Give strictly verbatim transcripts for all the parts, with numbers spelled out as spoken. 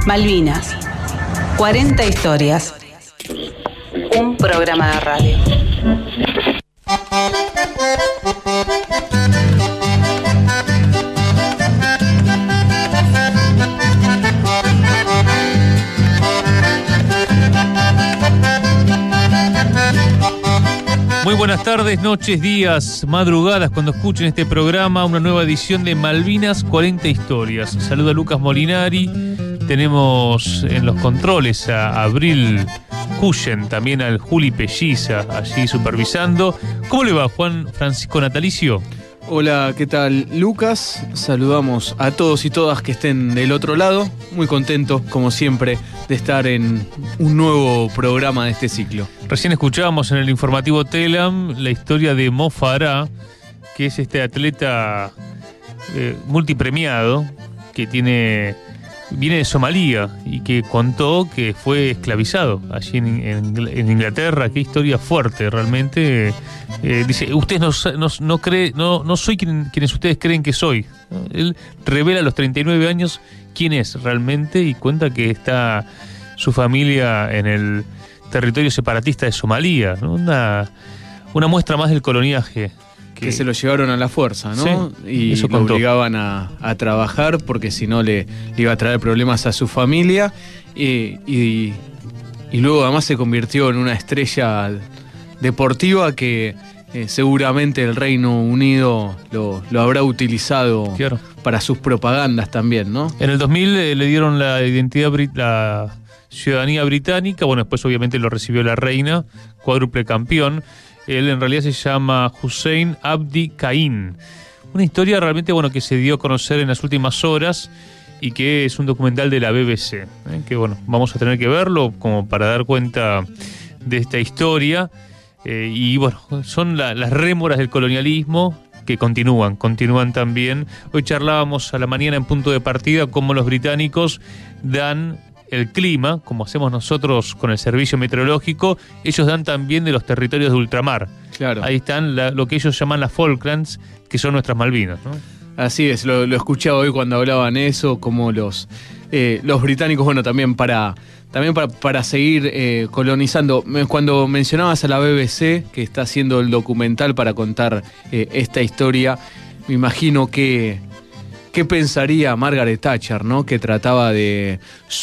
Malvinas, cuarenta historias. Un programa de radio. Muy buenas tardes, noches, días, madrugadas, cuando escuchen este programa, una nueva edición de Malvinas, cuarenta historias. Saluda a Lucas Molinari, tenemos en los controles a Abril Cushen, también al Juli Pelliza, allí supervisando. ¿Cómo le va, Juan Francisco Natalicio? Hola, ¿qué tal, Lucas? Saludamos a todos y todas que estén del otro lado. Muy contento, como siempre, de estar en un nuevo programa de este ciclo. Recién escuchábamos en el informativo Telam la historia de Mo Farah, que es este atleta eh, multipremiado que tiene viene de Somalia y que contó que fue esclavizado allí en, en, en Inglaterra. Qué historia fuerte, realmente. Eh, dice, ustedes no, no, no, cree, no, no soy quien, quienes ustedes creen que soy. Él revela a los treinta y nueve años quién es realmente y cuenta que está su familia en el territorio separatista de Somalia, ¿no? Una, una muestra más del coloniaje. Que, que se lo llevaron a la fuerza, ¿no? Sí, y eso lo obligaban a, a trabajar porque si no le, le iba a traer problemas a su familia. Y, y, y luego además se convirtió en una estrella deportiva que eh, seguramente el Reino Unido lo, lo habrá utilizado claro. para sus propagandas también, ¿no? En el dos mil eh, le dieron la identidad, la ciudadanía británica. Bueno, después obviamente lo recibió la reina, cuádruple campeón. Él en realidad se llama Hussein Abdi Caín. Una historia realmente bueno que se dio a conocer en las últimas horas y que es un documental de la B B C. ¿eh? Que bueno, vamos a tener que verlo como para dar cuenta de esta historia. Eh, y bueno, son la, las rémoras del colonialismo que continúan, continúan también. Hoy charlábamos a la mañana en punto de partida cómo los británicos dan el clima, como hacemos nosotros con el servicio meteorológico. Ellos dan también de los territorios de ultramar. Claro. Ahí están la, lo que ellos llaman las Falklands, que son nuestras Malvinas, ¿no? Así es, lo, lo escuchaba hoy cuando hablaban eso, como los, eh, los británicos, bueno, también para, también para, para seguir eh, colonizando. Cuando mencionabas a la B B C, que está haciendo el documental para contar eh, esta historia, me imagino que ¿qué pensaría Margaret Thatcher, ¿no? Que trataba de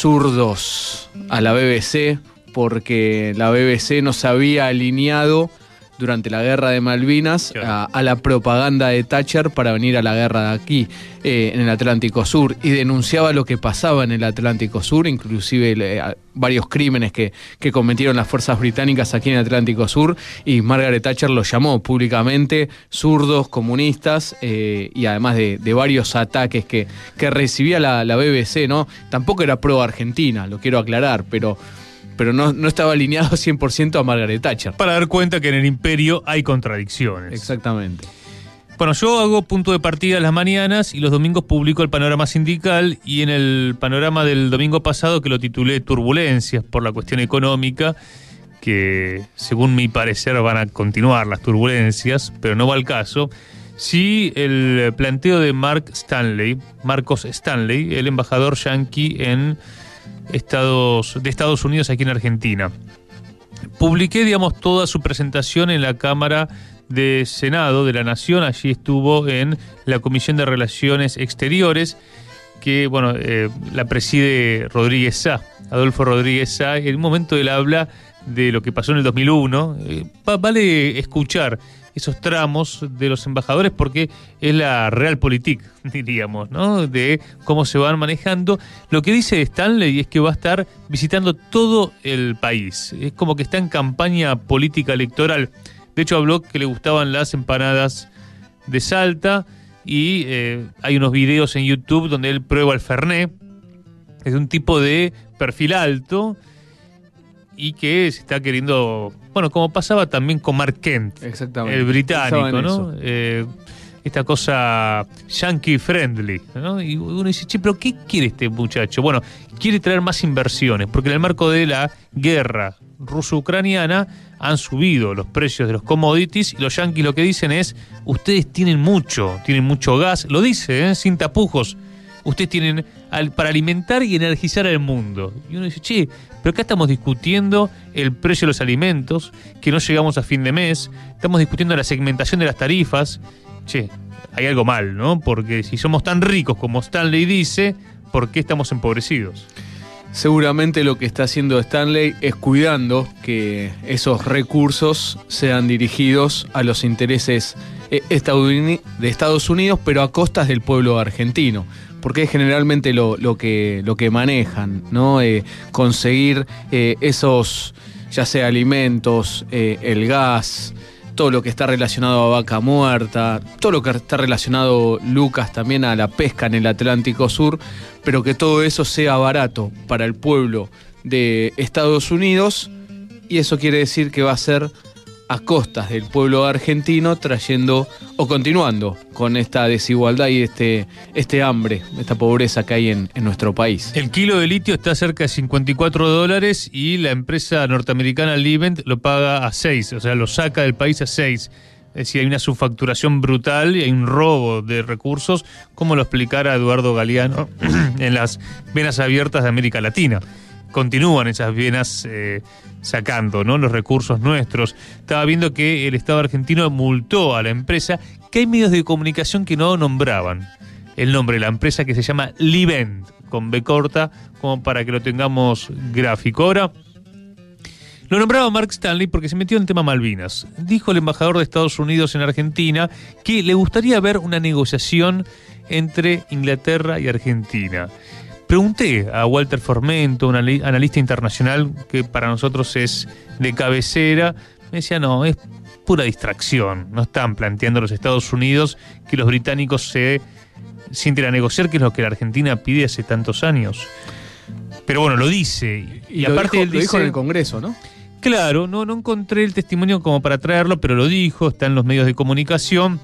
zurdos a la B B C porque la B B C no se había alineado durante la guerra de Malvinas claro. a, a la propaganda de Thatcher para venir a la guerra de aquí, eh, en el Atlántico Sur, y denunciaba lo que pasaba en el Atlántico Sur, inclusive eh, varios crímenes que, que cometieron las fuerzas británicas aquí en el Atlántico Sur, y Margaret Thatcher los llamó públicamente zurdos, comunistas, eh, y además de, de varios ataques que, que recibía la, la B B C, ¿no? Tampoco era pro Argentina, lo quiero aclarar, pero... pero no, no estaba alineado cien por ciento a Margaret Thatcher. Para dar cuenta que en el imperio hay contradicciones. Exactamente. Bueno, yo hago punto de partida las mañanas y los domingos publico el panorama sindical, y en el panorama del domingo pasado, que lo titulé Turbulencias por la cuestión económica, que según mi parecer van a continuar las turbulencias, pero no va al caso, sí el planteo de Mark Stanley, Marcos Stanley, el embajador yanqui en Estados, de Estados Unidos aquí en Argentina. Publiqué, digamos, toda su presentación en la Cámara de Senado de la Nación. Allí estuvo en la Comisión de Relaciones Exteriores, que, bueno, eh, la preside Rodríguez Sá, Adolfo Rodríguez Sá. En un momento él habla de lo que pasó en el dos mil uno. Eh, vale escuchar esos tramos de los embajadores porque es la realpolitik, diríamos, ¿no? De cómo se van manejando. Lo que dice Stanley es que va a estar visitando todo el país. Es como que está en campaña política electoral. De hecho, habló que le gustaban las empanadas de Salta y eh, hay unos videos en YouTube donde él prueba el Fernet. Es un tipo de perfil alto y que se está queriendo, bueno, como pasaba también con Mark Kent, exactamente, el británico, ¿no? Eh, esta cosa yankee friendly, ¿no? Y uno dice, che, pero ¿qué quiere este muchacho? Bueno, quiere traer más inversiones, porque en el marco de la guerra ruso-ucraniana han subido los precios de los commodities y los yanquis lo que dicen es, ustedes tienen mucho, tienen mucho gas, lo dice, ¿eh? Sin tapujos, ustedes tienen al, para alimentar y energizar al mundo. Y uno dice, che, pero acá estamos discutiendo el precio de los alimentos, que no llegamos a fin de mes, estamos discutiendo la segmentación de las tarifas. Che, hay algo mal, ¿no? Porque si somos tan ricos como Stanley dice, ¿por qué estamos empobrecidos? Seguramente lo que está haciendo Stanley es cuidando que esos recursos sean dirigidos a los intereses de Estados Unidos, pero a costas del pueblo argentino, porque es generalmente lo, lo, que, lo que manejan, ¿no? Eh, conseguir eh, esos, ya sea alimentos, eh, el gas, todo lo que está relacionado a vaca muerta, todo lo que está relacionado, Lucas, también a la pesca en el Atlántico Sur, pero que todo eso sea barato para el pueblo de Estados Unidos, y eso quiere decir que va a ser a costas del pueblo argentino, trayendo o continuando con esta desigualdad y este, este hambre, esta pobreza que hay en, en nuestro país. El kilo de litio está cerca de cincuenta y cuatro dólares y la empresa norteamericana Livent lo paga a seis, o sea, lo saca del país a seis. Es decir, hay una subfacturación brutal y hay un robo de recursos, como lo explicara Eduardo Galeano en las venas abiertas de América Latina. Continúan esas venas eh, sacando, ¿no?, los recursos nuestros. Estaba viendo que el Estado argentino multó a la empresa, que hay medios de comunicación que no nombraban el nombre de la empresa, que se llama Livent, con B corta, como para que lo tengamos gráfico. Ahora, lo nombraba Mark Stanley porque se metió en el tema Malvinas. Dijo el embajador de Estados Unidos en Argentina que le gustaría ver una negociación entre Inglaterra y Argentina. Pregunté a Walter Formento, un analista internacional que para nosotros es de cabecera. Me decía, no, es pura distracción. No están planteando los Estados Unidos que los británicos se sienten a negociar, que es lo que la Argentina pide hace tantos años. Pero bueno, lo dice. Y, y aparte dijo, él dice, lo dijo en el Congreso, ¿no? Claro, no, no encontré el testimonio como para traerlo, pero lo dijo, está en los medios de comunicación.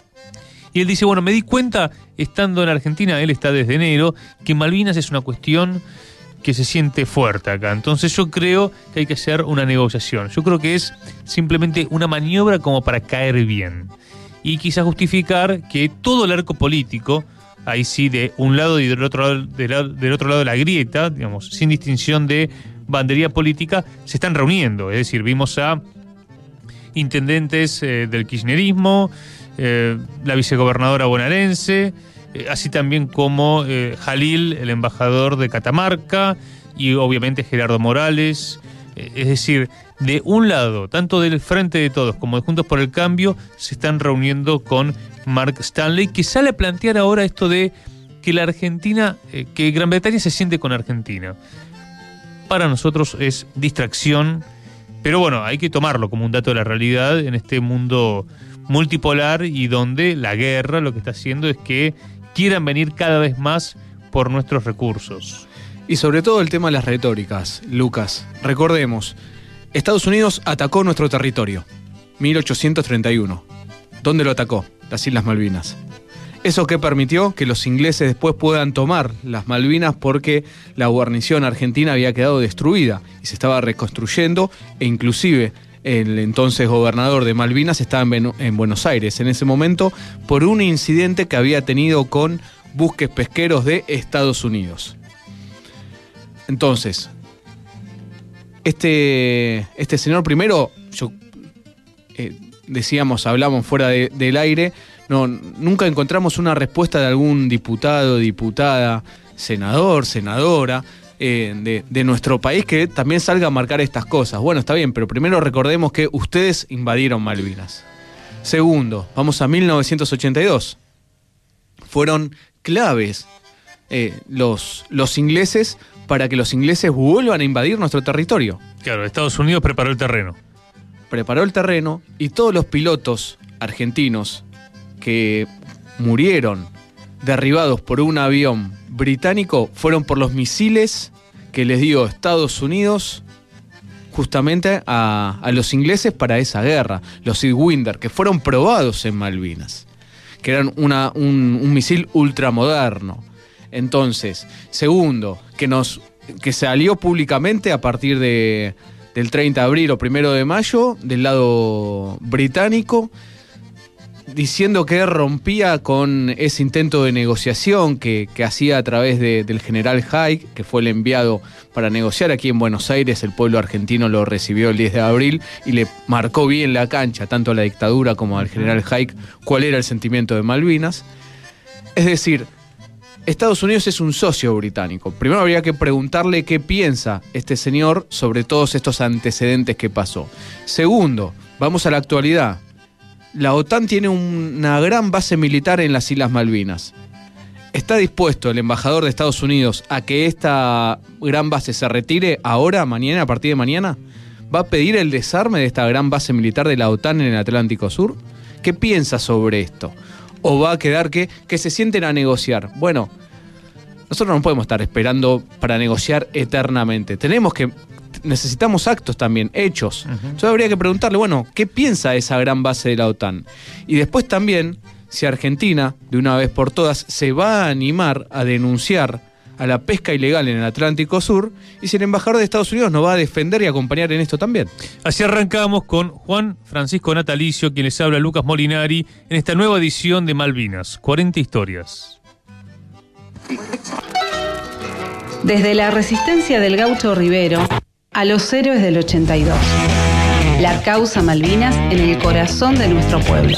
Y él dice, bueno, me di cuenta, estando en Argentina, él está desde enero, que Malvinas es una cuestión que se siente fuerte acá. Entonces yo creo que hay que hacer una negociación. Yo creo que es simplemente una maniobra como para caer bien. Y quizás justificar que todo el arco político, ahí sí, de un lado y del otro lado, del, del otro lado de la grieta, digamos, sin distinción de bandería política, se están reuniendo. Es decir, vimos a intendentes eh, del kirchnerismo, Eh, la vicegobernadora bonaerense, eh, así también como eh, Jalil, el embajador de Catamarca, y obviamente Gerardo Morales. Eh, es decir, de un lado, tanto del Frente de Todos como de Juntos por el Cambio, se están reuniendo con Mark Stanley, que sale a plantear ahora esto de que la Argentina, eh, que Gran Bretaña se siente con Argentina. Para nosotros es distracción, pero bueno, hay que tomarlo como un dato de la realidad en este mundo multipolar y donde la guerra lo que está haciendo es que quieran venir cada vez más por nuestros recursos. Y sobre todo el tema de las retóricas, Lucas. Recordemos, Estados Unidos atacó nuestro territorio, mil ochocientos treinta y uno. ¿Dónde lo atacó? Las Islas Malvinas. ¿Eso qué permitió? Que los ingleses después puedan tomar las Malvinas, porque la guarnición argentina había quedado destruida y se estaba reconstruyendo, e inclusive el entonces gobernador de Malvinas estaba en, en Buenos Aires en ese momento por un incidente que había tenido con buques pesqueros de Estados Unidos. Entonces, este, este señor, primero, yo eh, decíamos, hablamos fuera de, del aire, no, nunca encontramos una respuesta de algún diputado, diputada, senador, senadora, Eh, de, de nuestro país que también salga a marcar estas cosas. Bueno, está bien, pero primero recordemos que ustedes invadieron Malvinas. Segundo, vamos a mil novecientos ochenta y dos. Fueron claves eh, los, los ingleses para que los ingleses vuelvan a invadir nuestro territorio. Claro, Estados Unidos preparó el terreno. Preparó el terreno y todos los pilotos argentinos que murieron derribados por un avión británico fueron por los misiles que les dio Estados Unidos justamente a, a los ingleses para esa guerra, los Siegwinder, que fueron probados en Malvinas, que eran una, un, un misil ultramoderno. Entonces, segundo, que nos que salió públicamente a partir de, del treinta de abril o primero de mayo del lado británico, diciendo que rompía con ese intento de negociación que, que hacía a través de, del general Haig, que fue el enviado para negociar aquí en Buenos Aires. El pueblo argentino lo recibió el diez de abril y le marcó bien la cancha, tanto a la dictadura como al general Haig, cuál era el sentimiento de Malvinas. Es decir, Estados Unidos es un socio británico. Primero habría que preguntarle qué piensa este señor sobre todos estos antecedentes que pasó. Segundo, vamos a la actualidad. La OTAN tiene una gran base militar en las Islas Malvinas. ¿Está dispuesto el embajador de Estados Unidos a que esta gran base se retire ahora, mañana, a partir de mañana? ¿Va a pedir el desarme de esta gran base militar de la OTAN en el Atlántico Sur? ¿Qué piensa sobre esto? ¿O va a quedar que, que se sienten a negociar? Bueno, nosotros no podemos estar esperando para negociar eternamente. Tenemos que, necesitamos actos también, hechos. Uh-huh. Entonces habría que preguntarle, bueno, ¿qué piensa esa gran base de la OTAN? Y después también, si Argentina, de una vez por todas, se va a animar a denunciar a la pesca ilegal en el Atlántico Sur, y si el embajador de Estados Unidos nos va a defender y acompañar en esto también. Así arrancamos con Juan Francisco Natalicio, quien les habla Lucas Molinari, en esta nueva edición de Malvinas, cuarenta historias. Desde la resistencia del Gaucho Rivero a los héroes del ochenta y dos. La causa Malvinas en el corazón de nuestro pueblo.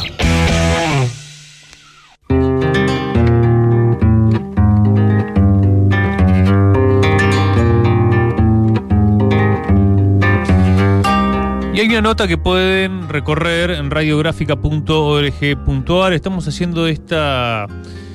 Y hay una nota que pueden recorrer en radiográfica punto org punto ar. Estamos haciendo esta,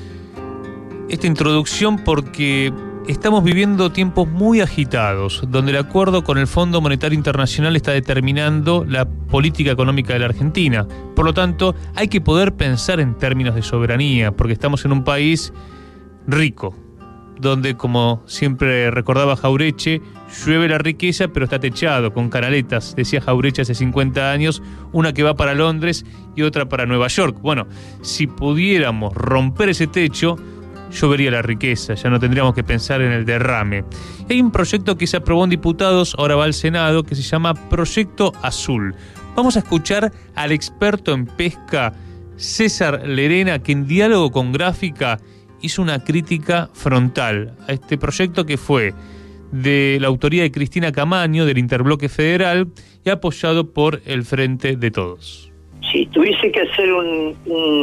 esta introducción porque estamos viviendo tiempos muy agitados, donde el acuerdo con el Fondo Monetario Internacional está determinando la política económica de la Argentina. Por lo tanto, hay que poder pensar en términos de soberanía, porque estamos en un país rico, donde, como siempre recordaba Jaureche, llueve la riqueza pero está techado con canaletas, decía Jaureche hace cincuenta años, una que va para Londres y otra para Nueva York. Bueno, si pudiéramos romper ese techo, llovería la riqueza, ya no tendríamos que pensar en el derrame. Hay un proyecto que se aprobó en diputados, ahora va al Senado, que se llama Proyecto Azul. Vamos a escuchar al experto en pesca, César Lerena, que en diálogo con Gráfica hizo una crítica frontal a este proyecto, que fue de la autoría de Cristina Camaño, del Interbloque Federal, y apoyado por el Frente de Todos. Si tuviese que hacer un,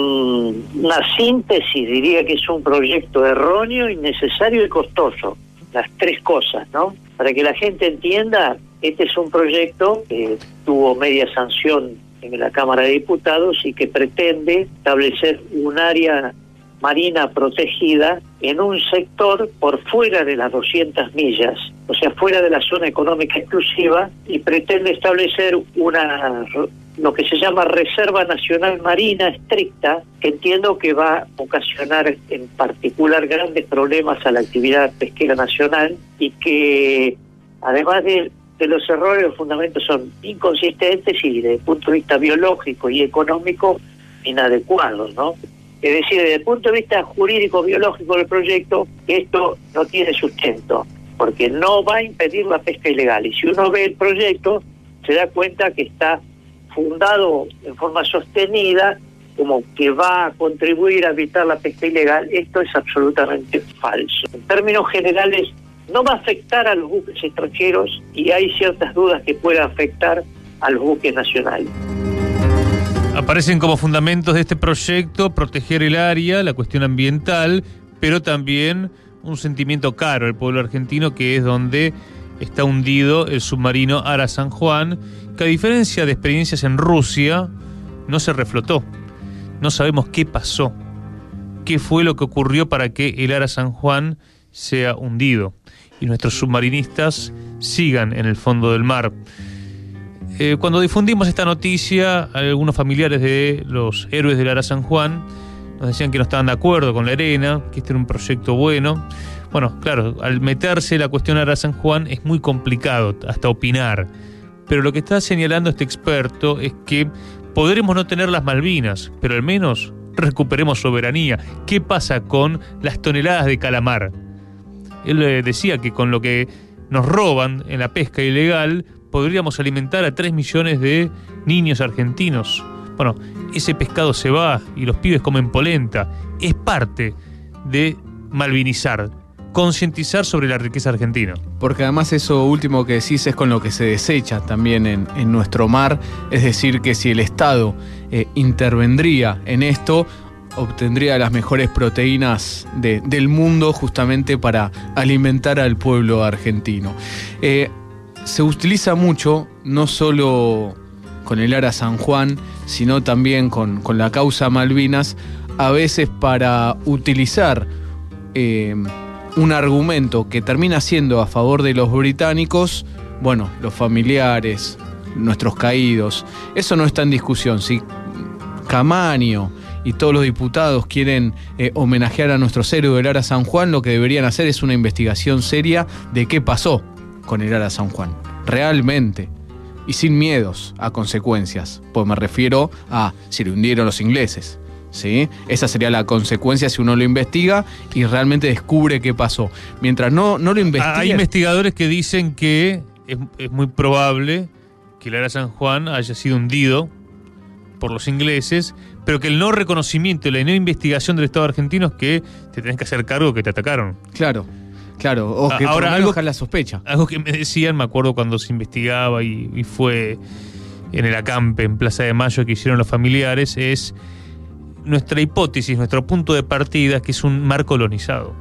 un, una síntesis, diría que es un proyecto erróneo, innecesario y costoso. Las tres cosas, ¿no? Para que la gente entienda, este es un proyecto que tuvo media sanción en la Cámara de Diputados y que pretende establecer un área marina protegida en un sector por fuera de las doscientas millas, o sea, fuera de la zona económica exclusiva, y pretende establecer una, lo que se llama Reserva Nacional Marina estricta, que entiendo que va a ocasionar en particular grandes problemas a la actividad pesquera nacional, y que además de, de los errores, los fundamentos son inconsistentes y desde el punto de vista biológico y económico inadecuados, ¿no? Es decir, desde el punto de vista jurídico-biológico del proyecto, esto no tiene sustento, porque no va a impedir la pesca ilegal. Y si uno ve el proyecto, se da cuenta que está fundado en forma sostenida, como que va a contribuir a evitar la pesca ilegal. Esto es absolutamente falso. En términos generales, no va a afectar a los buques extranjeros y hay ciertas dudas que pueda afectar a los buques nacionales. Aparecen como fundamentos de este proyecto proteger el área, la cuestión ambiental, pero también un sentimiento caro al pueblo argentino, que es donde está hundido el submarino Ara San Juan, que a diferencia de experiencias en Rusia, no se reflotó. No sabemos qué pasó, qué fue lo que ocurrió para que el Ara San Juan sea hundido y nuestros submarinistas sigan en el fondo del mar. Eh, cuando difundimos esta noticia, algunos familiares de los héroes del Ara San Juan nos decían que no estaban de acuerdo con Lerena, que este era un proyecto bueno. Bueno, claro, al meterse la cuestión Ara San Juan es muy complicado hasta opinar, pero lo que está señalando este experto es que podremos no tener las Malvinas, pero al menos recuperemos soberanía. ¿Qué pasa con las toneladas de calamar? Él eh, decía que con lo que nos roban en la pesca ilegal podríamos alimentar a tres millones de niños argentinos. Bueno, ese pescado se va y los pibes comen polenta. Es parte de malvinizar, concientizar sobre la riqueza argentina. Porque además eso último que decís es con lo que se desecha también en, en nuestro mar, es decir, que si el Estado eh, intervendría en esto, obtendría las mejores proteínas de, del mundo justamente para alimentar al pueblo argentino. Eh, se utiliza mucho, no solo con el Ara San Juan, sino también con, con la causa Malvinas, a veces para utilizar eh, un argumento que termina siendo a favor de los británicos, bueno, los familiares, nuestros caídos, eso no está en discusión. Si Camaño y todos los diputados quieren eh, homenajear a nuestros héroes del Ara San Juan, lo que deberían hacer es una investigación seria de qué pasó con el Ara San Juan, realmente, y sin miedos a consecuencias, pues me refiero a si lo hundieron los ingleses. ¿Sí? Esa sería la consecuencia si uno lo investiga y realmente descubre qué pasó. Mientras no, no lo investigue... Hay investigadores que dicen que es, es muy probable que el Ara San Juan haya sido hundido por los ingleses, pero que el no reconocimiento y la no investigación del Estado argentino es que te tenés que hacer cargo que te atacaron. Claro, claro, o que ahora por algo, la sospecha. Algo que me decían, me acuerdo cuando se investigaba y, y fue en el acampe en Plaza de Mayo que hicieron los familiares, es... nuestra hipótesis, nuestro punto de partida es que es un mar colonizado.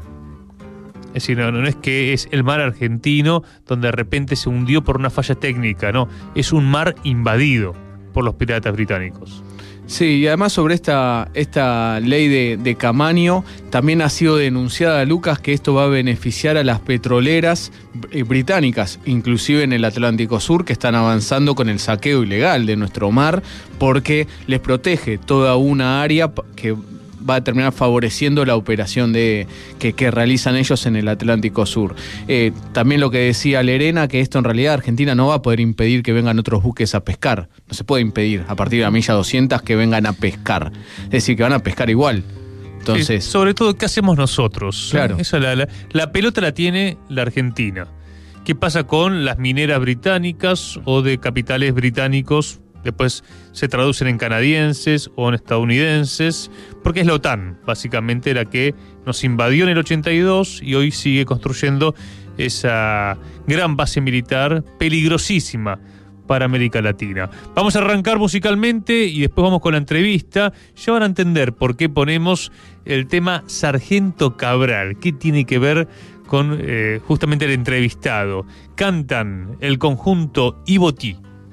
Es decir, no, no es que es el mar argentino donde de repente se hundió por una falla técnica, no, es un mar invadido por los piratas británicos. Sí, y además sobre esta, esta ley de, de Camaño también ha sido denunciada, Lucas, que esto va a beneficiar a las petroleras británicas, inclusive en el Atlántico Sur, que están avanzando con el saqueo ilegal de nuestro mar, porque les protege toda una área que va a terminar favoreciendo la operación de, que, que realizan ellos en el Atlántico Sur. Eh, también lo que decía Lerena, que esto en realidad Argentina no va a poder impedir que vengan otros buques a pescar. No se puede impedir a partir de la milla doscientos que vengan a pescar. Es decir, que van a pescar igual. Entonces, sí, sobre todo, ¿qué hacemos nosotros? Claro. Eso, la, la, la pelota la tiene la Argentina. ¿Qué pasa con las mineras británicas o de capitales británicos? Después se traducen en canadienses o en estadounidenses, porque es la OTAN, básicamente, la que nos invadió en el ochenta y dos y hoy sigue construyendo esa gran base militar peligrosísima para América Latina. Vamos a arrancar musicalmente y después vamos con la entrevista. Ya van a entender por qué ponemos el tema Sargento Cabral, qué tiene que ver con eh, justamente el entrevistado. Cantan el conjunto Ibotí.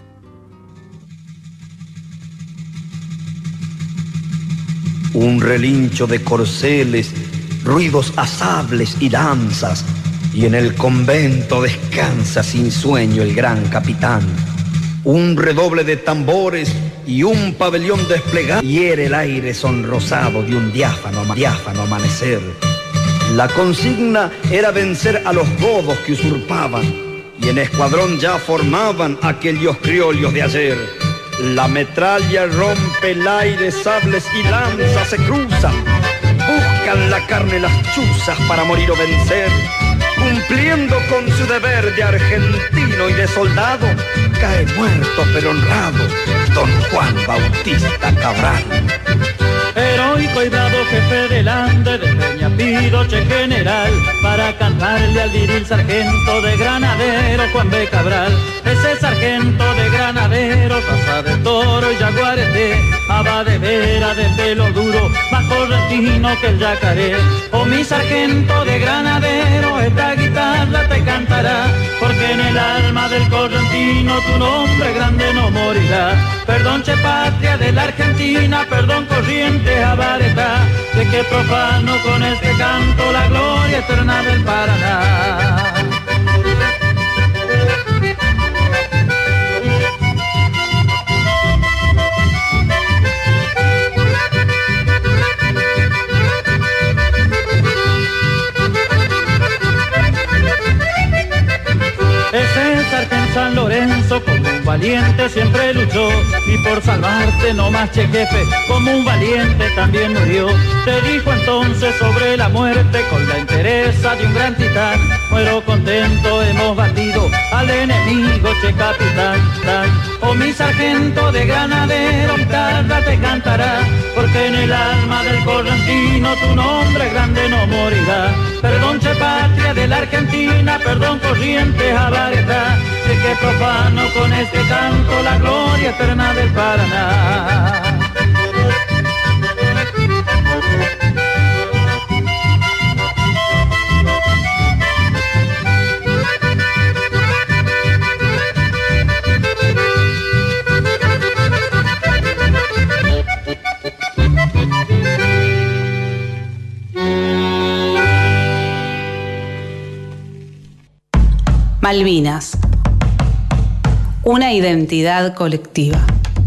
Un relincho de corceles, ruidos a sables y lanzas, y en el convento descansa sin sueño el gran capitán. Un redoble de tambores y un pabellón desplegado hiere el aire sonrosado de un diáfano, diáfano amanecer. La consigna era vencer a los godos que usurpaban, y en escuadrón ya formaban aquellos criollos de ayer. La metralla rompe el aire, sables y lanzas se cruzan. Buscan la carne las chuzas para morir o vencer. Cumpliendo con su deber de argentino y de soldado, cae muerto pero honrado don Juan Bautista Cabral. Heroico y bravo jefe del ande de Peña Piroche general, para cantarle al viril sargento de granadero Juan B. Cabral. Ese sargento de granaderos, raza de toro y jaguarete, aba de vera de pelo duro, más correntino que el yacaré. Oh mi sargento de granadero, esta guitarra te cantará, porque en el alma del correntino tu nombre grande no morirá. Perdón che patria de la Argentina, perdón corriente abareta, de que profano con este canto la gloria eterna del Paraná. Ese sargento San Lorenzo como un valiente siempre luchó, y por salvarte no más che jefe, como un valiente también murió. Te dijo entonces sobre la muerte con la entereza de un gran titán, muero contento, hemos batido al enemigo, che capitán, tan. Oh mi sargento de granadero, guitarra te cantará, porque en el alma del correntino tu nombre grande no morirá. Perdón, che patria de la Argentina, perdón corrientes a variedad, sé que profano con este canto la gloria eterna del Paraná. Malvinas, una identidad colectiva.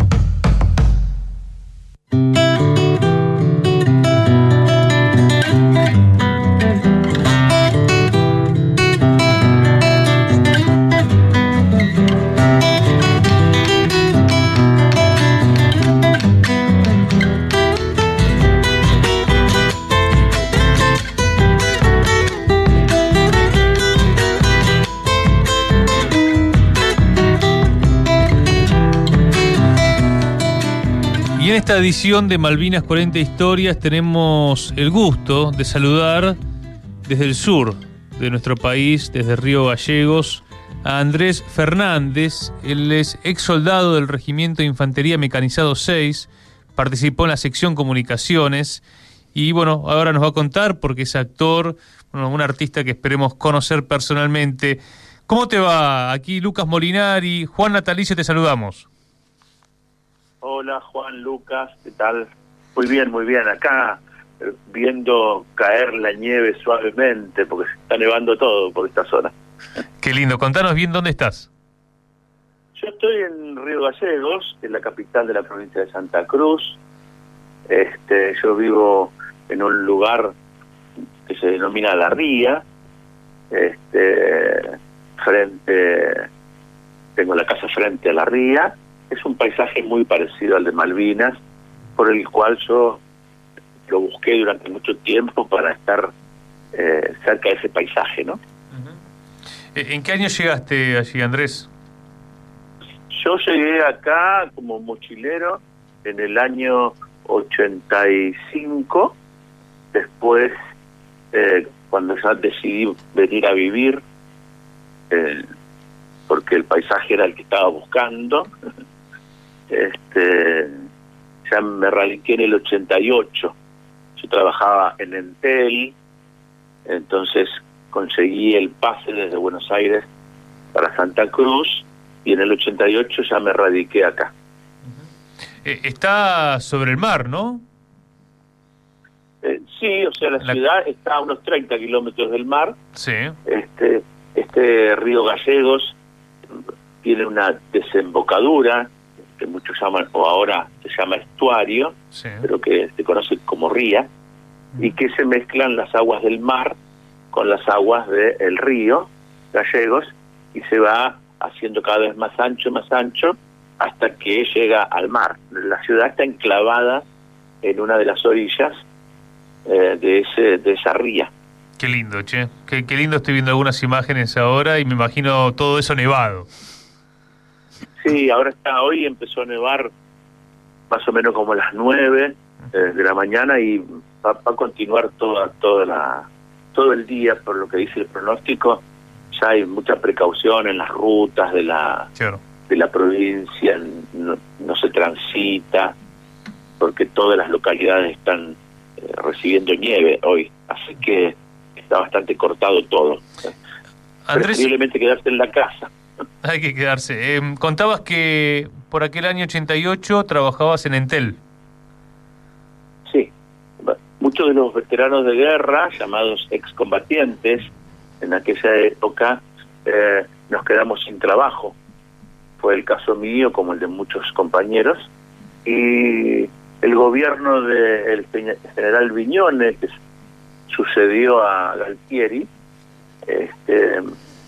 Y en esta edición de Malvinas cuarenta Historias tenemos el gusto de saludar desde el sur de nuestro país, desde Río Gallegos, a Andrés Fernández. Él es ex soldado del Regimiento de Infantería Mecanizado seis, participó en la sección Comunicaciones y bueno, ahora nos va a contar porque es actor, bueno, un artista que esperemos conocer personalmente. ¿Cómo te va? Aquí Lucas Molinari, Juan Natalicio, te saludamos. Hola Juan, Lucas, ¿qué tal? Muy bien, muy bien. Acá eh, viendo caer la nieve suavemente, porque se está nevando todo por esta zona. Qué lindo. Contanos bien dónde estás. Yo estoy en Río Gallegos, que es la capital de la provincia de Santa Cruz. Este, yo vivo en un lugar que se denomina La Ría. Este, frente, tengo la casa frente a La Ría. Es un paisaje muy parecido al de Malvinas, por el cual yo lo busqué durante mucho tiempo para estar eh, cerca de ese paisaje, ¿no? Uh-huh. ¿En qué año llegaste allí, Andrés? Yo llegué acá como mochilero en el año ochenta y cinco, después eh, cuando ya decidí venir a vivir, eh, porque el paisaje era el que estaba buscando. Este, ya me radiqué en el ochenta y ocho. Yo trabajaba en Entel, entonces conseguí el pase desde Buenos Aires para Santa Cruz y en el ochenta y ocho ya me radiqué acá. Uh-huh. Eh, está sobre el mar, ¿no? Eh, sí, o sea, la, la ciudad está a unos treinta kilómetros del mar. Sí. Este, este Río Gallegos tiene una desembocadura que muchos llaman, o ahora se llama estuario, sí, pero que se conoce como ría, mm. y que se mezclan las aguas del mar con las aguas del río Gallegos, y se va haciendo cada vez más ancho, más ancho, hasta que llega al mar. La ciudad está enclavada en una de las orillas eh, de ese de esa ría. Qué lindo, che. Qué, qué lindo, estoy viendo algunas imágenes ahora y me imagino todo eso nevado. Sí, ahora está, hoy empezó a nevar más o menos como a las nueve eh, de la mañana y va, va a continuar toda, toda la, todo el día, por lo que dice el pronóstico. Ya hay mucha precaución en las rutas de la, claro, de la provincia, no, no se transita, porque todas las localidades están eh, recibiendo nieve hoy, así que está bastante cortado todo. Andrés, preferiblemente quedarse en la casa. Hay que quedarse. Eh, contabas que por aquel año ochenta y ocho trabajabas en Entel. Sí. Muchos de los veteranos de guerra, llamados excombatientes, en aquella época eh, nos quedamos sin trabajo. Fue el caso mío, como el de muchos compañeros. Y el gobierno del general Viñones, que sucedió a Galtieri, este,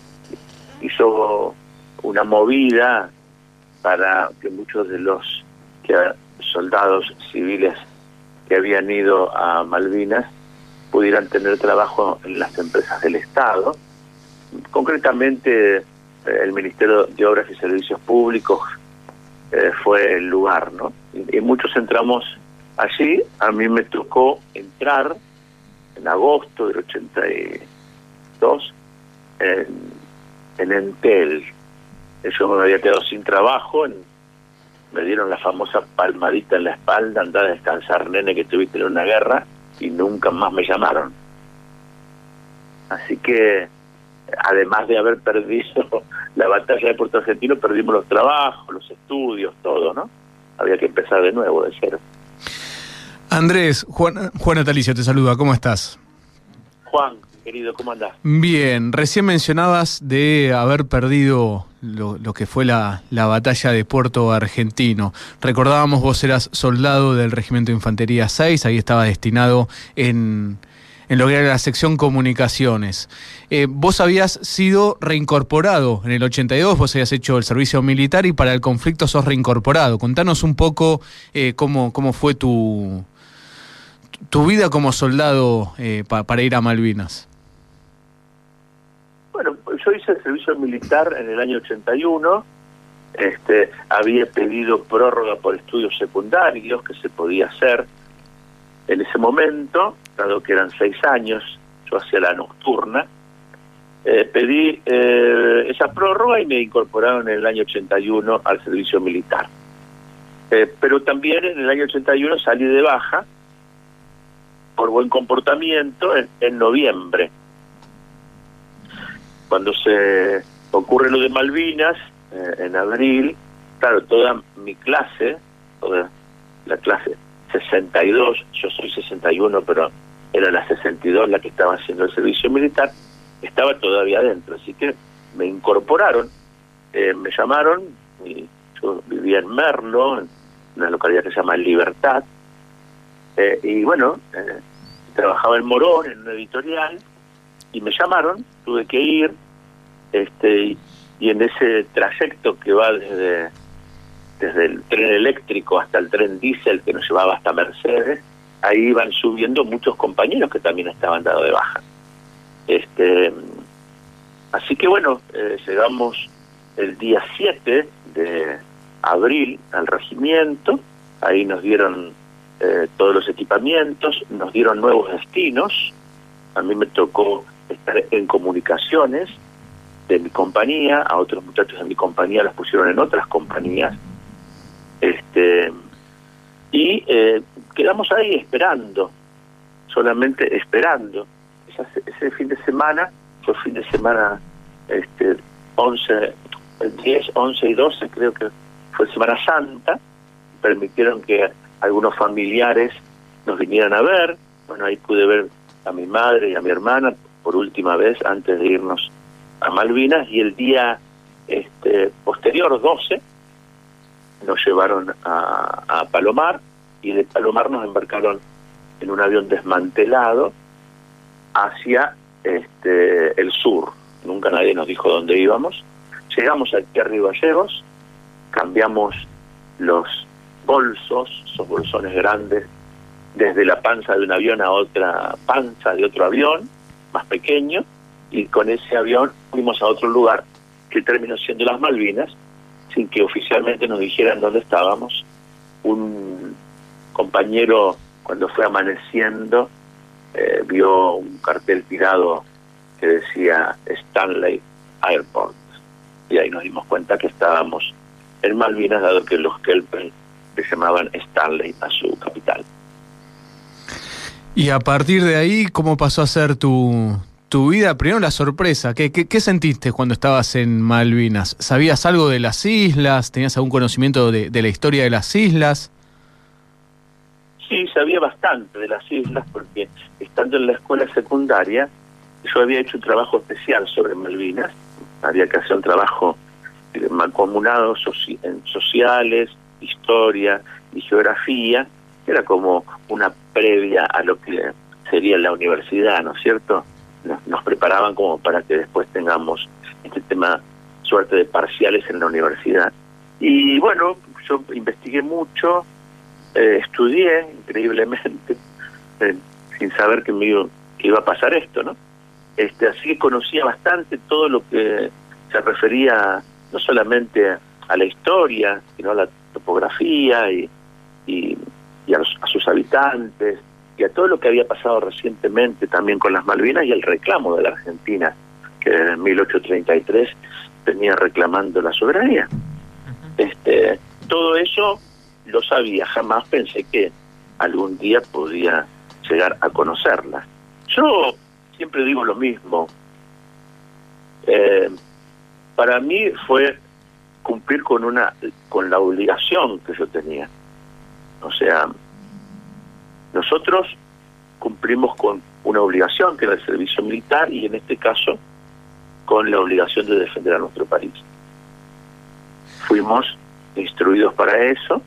hizo una movida para que muchos de los que, soldados civiles que habían ido a Malvinas pudieran tener trabajo en las empresas del Estado, concretamente eh, el Ministerio de Obras y Servicios Públicos eh, fue el lugar, ¿no? Y, y muchos entramos allí. A mí me tocó entrar en agosto del ochenta y dos en, en Entel. Yo me había quedado sin trabajo, en, me dieron la famosa palmadita en la espalda: andá a descansar, nene, que tuviste en una guerra, y nunca más me llamaron. Así que, además de haber perdido la batalla de Puerto Argentino, perdimos los trabajos, los estudios, todo, ¿no? Había que empezar de nuevo, de cero. Andrés, Juan, Juan Natalicio te saluda, ¿cómo estás? Juan, querido, ¿cómo andás? Bien, recién mencionabas de haber perdido lo, lo que fue la, la batalla de Puerto Argentino. Recordábamos, vos eras soldado del Regimiento de Infantería seis, ahí estabas destinado en, en lo que era la sección comunicaciones. Eh, vos habías sido reincorporado en el ochenta y dos, vos habías hecho el servicio militar y para el conflicto sos reincorporado. Contanos un poco eh, cómo, cómo fue tu... tu vida como soldado eh, pa, para ir a Malvinas. Bueno, yo hice el servicio militar en el año ochenta y uno, este, había pedido prórroga por estudios secundarios, que se podía hacer en ese momento, dado que eran seis años, yo hacía la nocturna, eh, pedí eh, esa prórroga y me incorporaron en el año ochenta y uno al servicio militar. Eh, pero también en el año ochenta y uno salí de baja por buen comportamiento en, en noviembre. Cuando se ocurre lo de Malvinas, eh, en abril, claro, toda mi clase, toda la clase sesenta y dos, yo soy sesenta y uno, pero era la sesenta y dos la que estaba haciendo el servicio militar, estaba todavía adentro, así que me incorporaron, eh, me llamaron, y yo vivía en Merlo, en una localidad que se llama Libertad, eh, y bueno, eh, trabajaba en Morón, en una editorial, y me llamaron, tuve que ir, este y, y en ese trayecto que va desde desde el tren eléctrico hasta el tren diésel que nos llevaba hasta Mercedes, ahí iban subiendo muchos compañeros que también estaban dados de baja. Este, así que bueno, eh, llegamos el día siete de abril al regimiento, ahí nos dieron eh, todos los equipamientos, nos dieron nuevos destinos. A mí me tocó estar en comunicaciones de mi compañía, a otros muchachos de mi compañía los pusieron en otras compañías, este y eh, quedamos ahí esperando, solamente esperando. Esa, ese fin de semana fue fin de semana este once, diez, once y doce, creo que fue Semana Santa. Permitieron que algunos familiares nos vinieran a ver. Bueno, ahí pude ver a mi madre y a mi hermana por última vez antes de irnos a Malvinas, y el día este posterior, doce, nos llevaron a, a Palomar, y de Palomar nos embarcaron en un avión desmantelado hacia este el sur. Nunca nadie nos dijo dónde íbamos. Llegamos aquí a Río Gallegos, cambiamos los bolsos, esos bolsones grandes, desde la panza de un avión a otra panza de otro avión, más pequeño, y con ese avión fuimos a otro lugar que terminó siendo las Malvinas, sin que oficialmente nos dijeran dónde estábamos. Un compañero, cuando fue amaneciendo, eh, vio un cartel tirado que decía Stanley Airport, y ahí nos dimos cuenta que estábamos en Malvinas, dado que los Kelpen le llamaban Stanley a su capital. Y a partir de ahí, ¿cómo pasó a ser tu, tu vida? Primero la sorpresa, ¿qué, qué, qué sentiste cuando estabas en Malvinas? ¿Sabías algo de las islas? ¿Tenías algún conocimiento de, de la historia de las islas? Sí, sabía bastante de las islas, porque estando en la escuela secundaria, yo había hecho un trabajo especial sobre Malvinas. Había que hacer un trabajo mancomunado soci en sociales, historia y geografía. Era como una previa a lo que sería la universidad, ¿no es cierto? Nos, nos preparaban como para que después tengamos este tema, suerte de parciales en la universidad. Y bueno, yo investigué mucho, eh, estudié increíblemente, eh, sin saber que, me iba, que iba a pasar esto, ¿no? este, así que conocía bastante todo lo que se refería no solamente a la historia, sino a la topografía y, y, y a, los, a sus habitantes, y a todo lo que había pasado recientemente también con las Malvinas y el reclamo de la Argentina, que en mil ochocientos treinta y tres venía reclamando la soberanía. Este, todo eso lo sabía, jamás pensé que algún día podía llegar a conocerla. Yo siempre digo lo mismo, eh, para mí fue cumplir con una con la obligación que yo tenía. O sea, nosotros cumplimos con una obligación que era el servicio militar y en este caso con la obligación de defender a nuestro país. Fuimos instruidos para eso,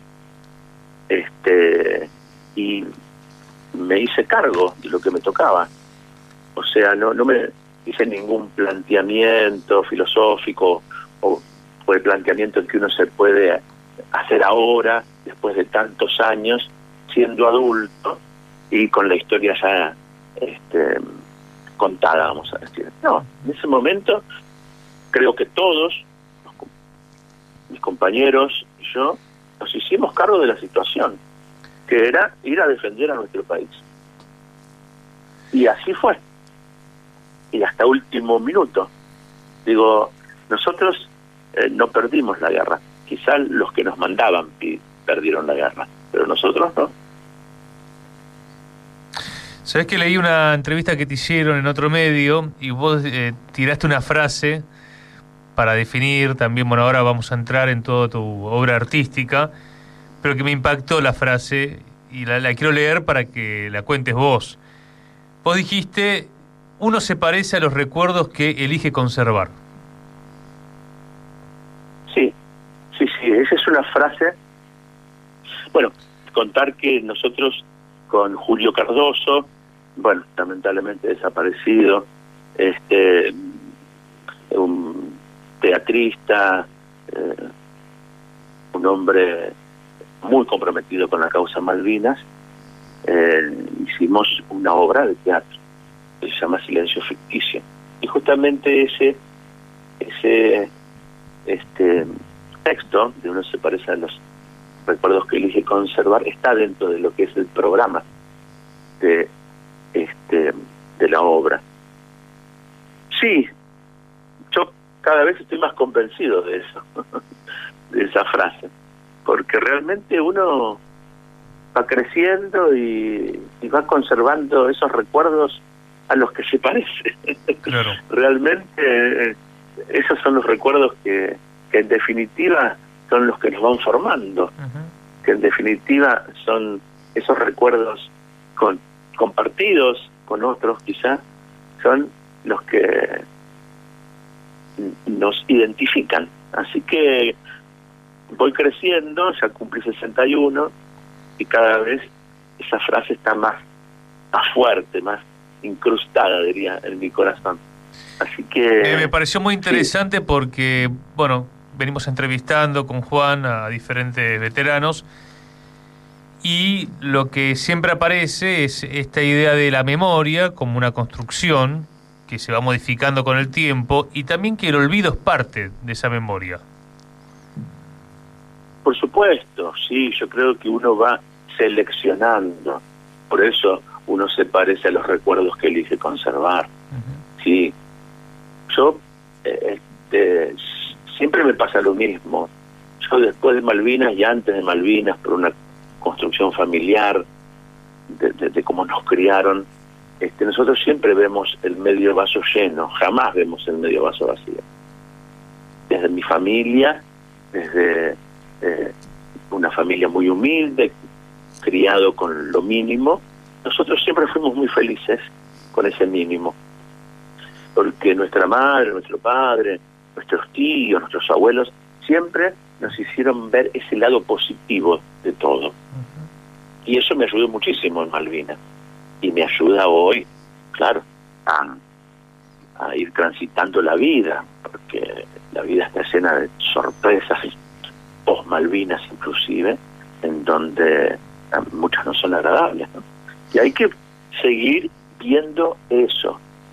este y me hice cargo de lo que me tocaba. O sea, no no me hice ningún planteamiento filosófico o, o el planteamiento que uno se puede hacer ahora, después de tantos años, siendo adulto y con la historia ya este, contada, vamos a decir. No, en ese momento creo que todos, mis compañeros y yo, nos hicimos cargo de la situación, que era ir a defender a nuestro país. Y así fue. Y hasta último minuto. Digo, nosotros eh, no perdimos la guerra. Quizá los que nos mandaban perdieron la guerra, pero nosotros no. Sabés que leí una entrevista que te hicieron en otro medio y vos eh, tiraste una frase para definir también, bueno, ahora vamos a entrar en toda tu obra artística, pero que me impactó la frase y la, la quiero leer para que la cuentes vos. Vos dijiste, uno se parece a los recuerdos que elige conservar. Sí, sí, sí, esa es una frase. Bueno, contar que nosotros con Julio Cardoso, bueno, lamentablemente desaparecido, este, un teatrista, eh, un hombre muy comprometido con la causa Malvinas, eh, hicimos una obra de teatro que se llama Silencio Ficticio, y justamente ese ese este texto de uno se parece a los recuerdos que elige conservar está dentro de lo que es el programa de este de la obra. Sí, yo cada vez estoy más convencido de eso, de esa frase, porque realmente uno va creciendo y, y va conservando esos recuerdos a los que se parece. Claro. Realmente eh, esos son los recuerdos que, que en definitiva son los que nos van formando, uh-huh. que en definitiva son esos recuerdos con, compartidos con otros quizá, son los que nos identifican. Así que voy creciendo, ya cumplí sesenta y uno y cada vez esa frase está más, más fuerte, más incrustada, diría, en mi corazón. Así que eh, me pareció muy interesante, sí. Porque, bueno, venimos entrevistando con Juan a diferentes veteranos y lo que siempre aparece es esta idea de la memoria como una construcción que se va modificando con el tiempo y también que el olvido es parte de esa memoria. Por supuesto, sí, yo creo que uno va seleccionando, por eso uno se parece a los recuerdos que elige conservar. Uh-huh. Sí, yo eh, este, siempre me pasa lo mismo. Yo después de Malvinas y antes de Malvinas, por una construcción familiar, de, de, de cómo nos criaron, este, nosotros siempre vemos el medio vaso lleno, jamás vemos el medio vaso vacío. Desde mi familia, desde eh, una familia muy humilde, criado con lo mínimo, nosotros siempre fuimos muy felices con ese mínimo, porque nuestra madre, nuestro padre, nuestros tíos, nuestros abuelos, siempre nos hicieron ver ese lado positivo de todo. Uh-huh. Y eso me ayudó muchísimo en Malvinas. Y me ayuda hoy, claro, a, a ir transitando la vida, porque la vida está llena de sorpresas, post Malvinas inclusive, en donde muchas no son agradables, ¿no? Y hay que seguir viendo eso,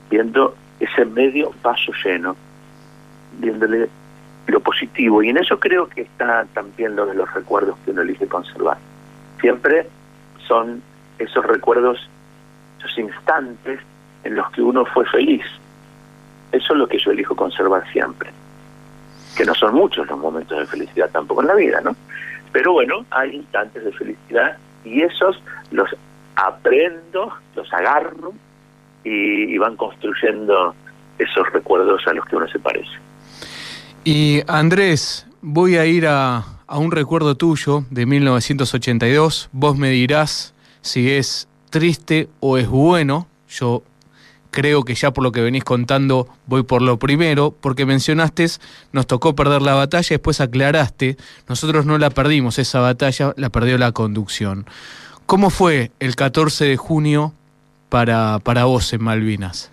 viendo ese medio vaso lleno, viéndole lo positivo. Y en eso creo que está también lo de los recuerdos que uno elige conservar. Siempre son esos recuerdos, esos instantes en los que uno fue feliz. Eso es lo que yo elijo conservar siempre. Que no son muchos los momentos de felicidad tampoco en la vida, ¿no? Pero bueno, hay instantes de felicidad y esos los aprendo, los agarro y, y van construyendo esos recuerdos a los que uno se parece. Y Andrés, voy a ir a, a un recuerdo tuyo de mil novecientos ochenta y dos. Vos me dirás si es triste o es bueno. Yo creo que ya por lo que venís contando voy por lo primero, porque mencionaste, nos tocó perder la batalla, después aclaraste, nosotros no la perdimos, esa batalla la perdió la conducción. ¿Cómo fue el catorce de junio para, para vos en Malvinas?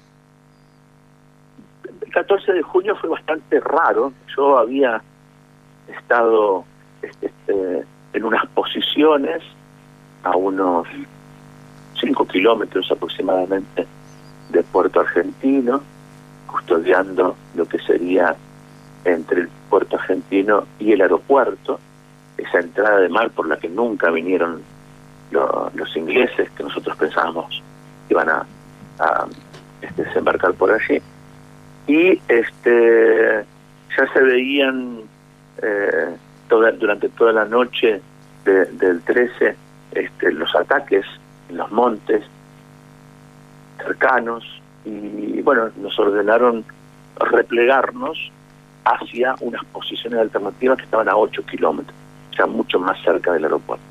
El catorce de junio fue bastante raro. Yo había estado este, este, en unas posiciones a unos cinco kilómetros aproximadamente de Puerto Argentino, custodiando lo que sería entre el puerto argentino y el aeropuerto, esa entrada de mar por la que nunca vinieron lo, los ingleses, que nosotros pensábamos que iban a, a este, desembarcar por allí. Y este ya se veían eh, toda, durante toda la noche de, del trece este, los ataques en los montes cercanos, y bueno, nos ordenaron replegarnos hacia unas posiciones alternativas que estaban a ocho kilómetros, o sea, mucho más cerca del aeropuerto.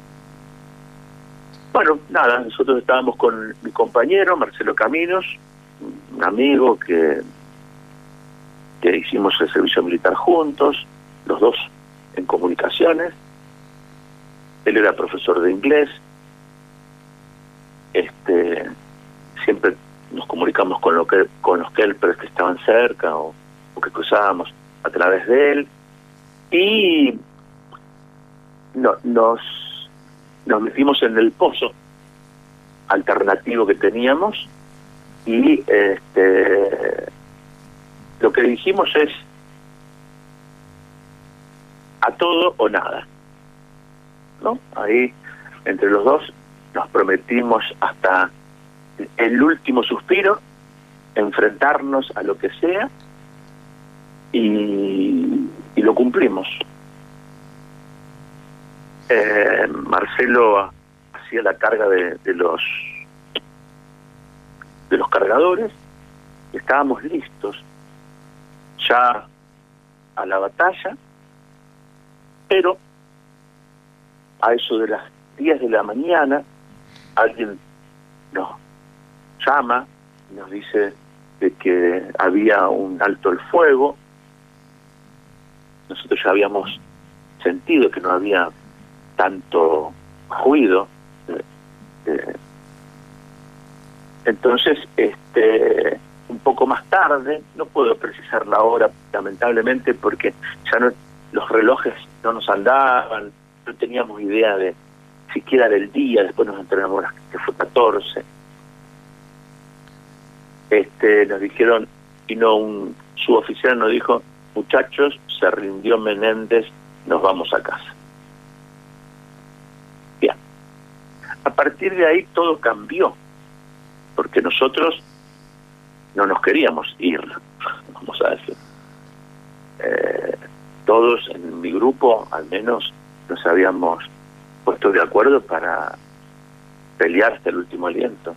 Bueno, nada, nosotros estábamos con mi compañero Marcelo Caminos, un amigo que, que hicimos el servicio militar juntos, los dos en comunicaciones. Él era profesor de inglés. Este siempre nos comunicamos con lo que con los kelpers que estaban cerca o, o que cruzábamos a través de él, y no, nos nos metimos en el pozo alternativo que teníamos, y este lo que dijimos es a todo o nada, ¿no? Ahí entre los dos nos prometimos hasta el último suspiro enfrentarnos a lo que sea, y, y lo cumplimos. Eh, Marcelo hacía la carga de, de los de los cargadores. Estábamos listos ya a la batalla, pero a eso de las diez de la mañana alguien nos llama, nos dice de que había un alto el fuego. Nosotros ya habíamos sentido que no había tanto ruido. Entonces, este, un poco más tarde, no puedo precisar la hora lamentablemente porque ya no, los relojes no nos andaban, no teníamos idea de siquiera del día. Después nos enteramos que fue catorce. Este, nos dijeron, y no un suboficial nos dijo: muchachos, se rindió Menéndez, nos vamos a casa. Bien. A partir de ahí todo cambió, porque nosotros no nos queríamos ir, vamos a decir. Eh, todos en mi grupo, al menos, nos habíamos puesto de acuerdo para pelear hasta el último aliento.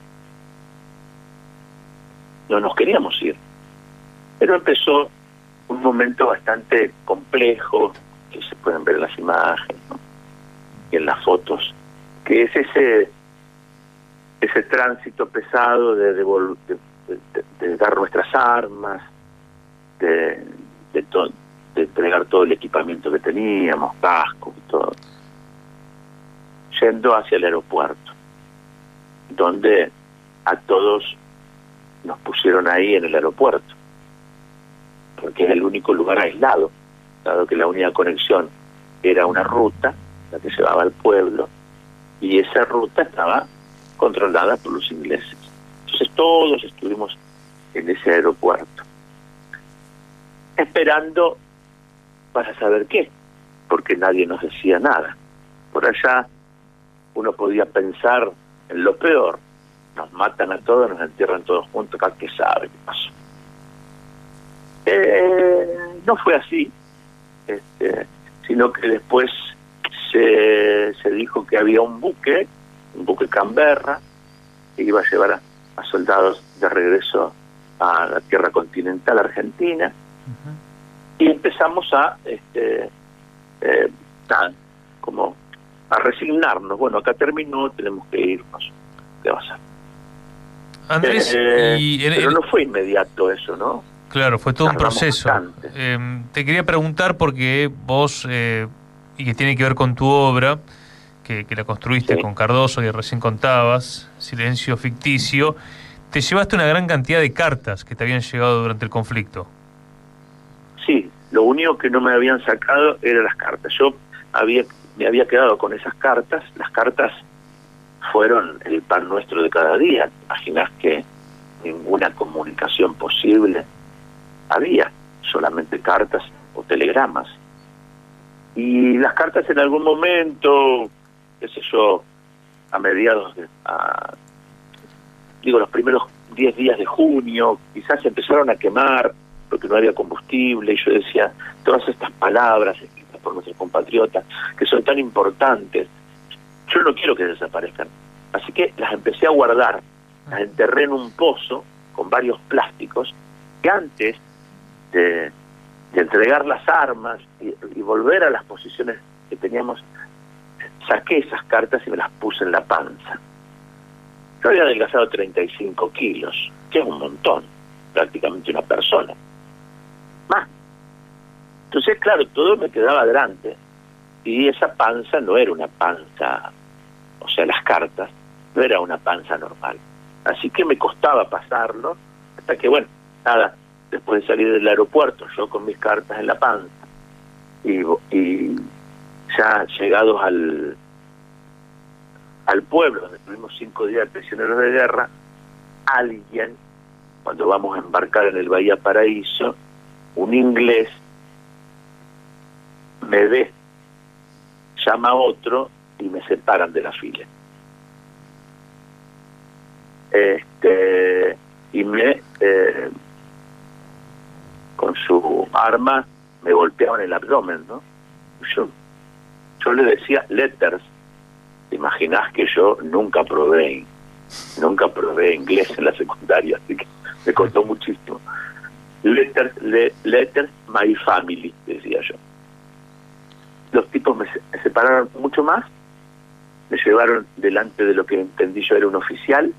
No nos queríamos ir. Pero empezó un momento bastante complejo, que se pueden ver en las imágenes, ¿no? Y en las fotos, que es ese ese tránsito pesado de, de, de, de, de dar nuestras armas, de, de, to, de entregar todo el equipamiento que teníamos, cascos y todo, yendo hacia el aeropuerto, donde a todos nos pusieron ahí en el aeropuerto, porque era el único lugar aislado, dado que la única conexión era una ruta, la que llevaba al pueblo, y esa ruta estaba controlada por los ingleses. Entonces todos estuvimos en ese aeropuerto, esperando para saber qué, porque nadie nos decía nada. Por allá uno podía pensar en lo peor: nos matan a todos, nos entierran todos juntos, acá qué sabe qué pasó. Eh, no fue así, este, sino que después se, se dijo que había un buque, un buque Canberra, que iba a llevar a, a soldados de regreso a la tierra continental argentina. Uh-huh. Y empezamos a este eh, nada, como a resignarnos. Bueno, acá terminó, tenemos que irnos. ¿Qué va a ser? Andrés, eh, y en, pero en... no fue inmediato eso, ¿no? Claro, fue todo Tardamos un proceso. Eh, te quería preguntar porque vos, eh, y que tiene que ver con tu obra, que, que la construiste sí. con Cardoso, que recién contabas, Silencio Ficticio, te llevaste una gran cantidad de cartas que te habían llegado durante el conflicto. Sí, lo único que no me habían sacado eran las cartas. Yo había me había quedado con esas cartas. Las cartas fueron el pan nuestro de cada día. ¿Te imaginas que ninguna comunicación posible había? Solamente cartas o telegramas. Y las cartas en algún momento, qué sé yo, a mediados de... A, digo, los primeros diez días de junio, quizás se empezaron a quemar porque no había combustible, y yo decía, todas estas palabras escritas por nuestros compatriotas, que son tan importantes, yo no quiero que desaparezcan. Así que las empecé a guardar, las enterré en un pozo con varios plásticos, que antes de, de entregar las armas y, y volver a las posiciones que teníamos, saqué esas cartas y me las puse en la panza. Yo había adelgazado treinta y cinco kilos, que es un montón, prácticamente una persona. Más. Entonces, claro, todo me quedaba adelante. Y esa panza no era una panza, o sea, las cartas, no era una panza normal. Así que me costaba pasarlo, hasta que, bueno, nada, después de salir del aeropuerto, yo con mis cartas en la panza, y, y ya llegados al, al pueblo, donde tuvimos cinco días de prisioneros de guerra, alguien, cuando vamos a embarcar en el Bahía Paraíso, un inglés me ve, llama a otro y me separan de la fila. Este, y me eh, con su arma me golpeaban el abdomen, ¿no? Yo, yo le decía letters. ¿Te imaginás que yo nunca probé, nunca probé inglés en la secundaria? Así que me costó muchísimo. Letters, le, letters, my family, decía yo. Los tipos me, me separaron mucho más, me llevaron delante de lo que entendí yo era un oficial,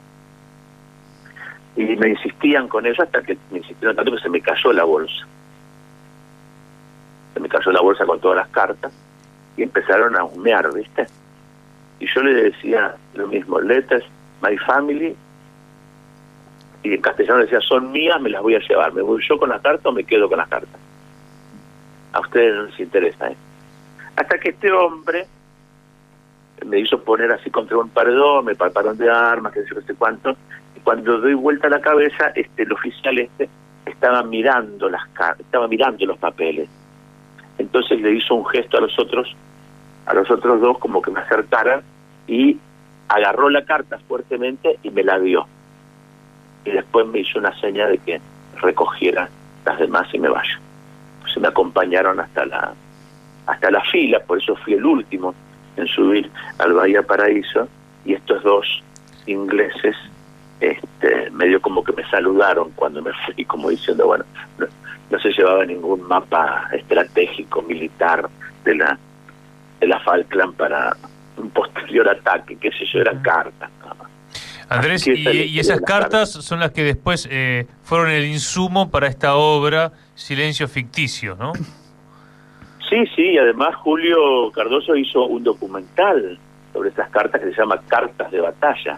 y me insistían con eso hasta que me insistieron tanto que se me cayó la bolsa. Se me cayó la bolsa con todas las cartas y empezaron a humear, ¿viste? Y yo le decía lo mismo, letters, my family, y en castellano decía, son mías, me las voy a llevar. ¿Me voy yo con las cartas o me quedo con las cartas? A ustedes no les interesa, ¿eh? Hasta que este hombre me hizo poner así contra un paredón, me palparon de armas, que sé yo, no sé cuánto, y cuando doy vuelta a la cabeza, este el oficial este estaba mirando las cartas, estaba mirando los papeles. Entonces le hizo un gesto a los otros, a los otros dos, como que me acercaran, y agarró la carta fuertemente y me la dio. Y después me hizo una seña de que recogiera las demás y me vaya. Pues me acompañaron hasta la hasta la fila, por eso fui el último en subir al Bahía Paraíso, y estos dos ingleses este, medio como que me saludaron cuando me fui, como diciendo, bueno, no, no se llevaba ningún mapa estratégico militar de la de la Falkland para un posterior ataque, qué sé yo, eran cartas. Andrés, y, y esas cartas son las que después eh, fueron el insumo para esta obra Silencio Ficticio, ¿no? Sí, sí, y además Julio Cardoso hizo un documental sobre esas cartas que se llama Cartas de Batalla.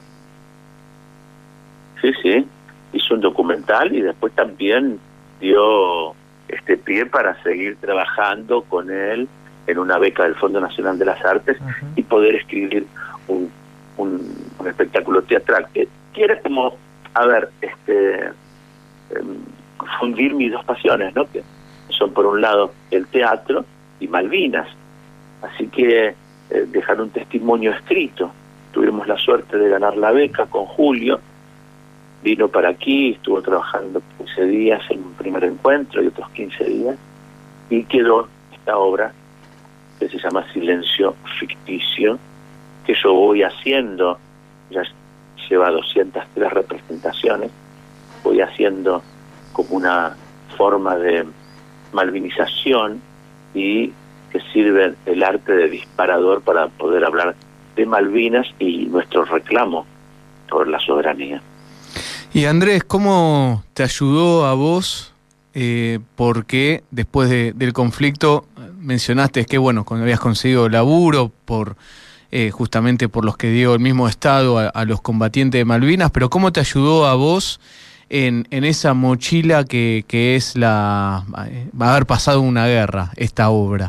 Sí, sí, hizo un documental y después también dio este pie para seguir trabajando con él en una beca del Fondo Nacional de las Artes uh-huh. y poder escribir un, un, un espectáculo teatral que quiere como, a ver, este eh, fundir mis dos pasiones, ¿no? Que son por un lado el teatro y Malvinas. Así que eh, dejar un testimonio escrito. Tuvimos la suerte de ganar la beca con Julio, vino para aquí, estuvo trabajando quince días en un primer encuentro y otros quince días, y quedó esta obra que se llama Silencio Ficticio, que yo voy haciendo, ya lleva doscientas tres representaciones, voy haciendo como una forma de malvinización y que sirve el arte de disparador para poder hablar de Malvinas y nuestro reclamo por la soberanía. Y Andrés, ¿cómo te ayudó a vos? Eh, porque después de, del conflicto mencionaste que, bueno, cuando habías conseguido laburo por eh, justamente por los que dio el mismo Estado a, a los combatientes de Malvinas, pero ¿cómo te ayudó a vos en, en esa mochila que, que es la eh, haber pasado una guerra, esta obra?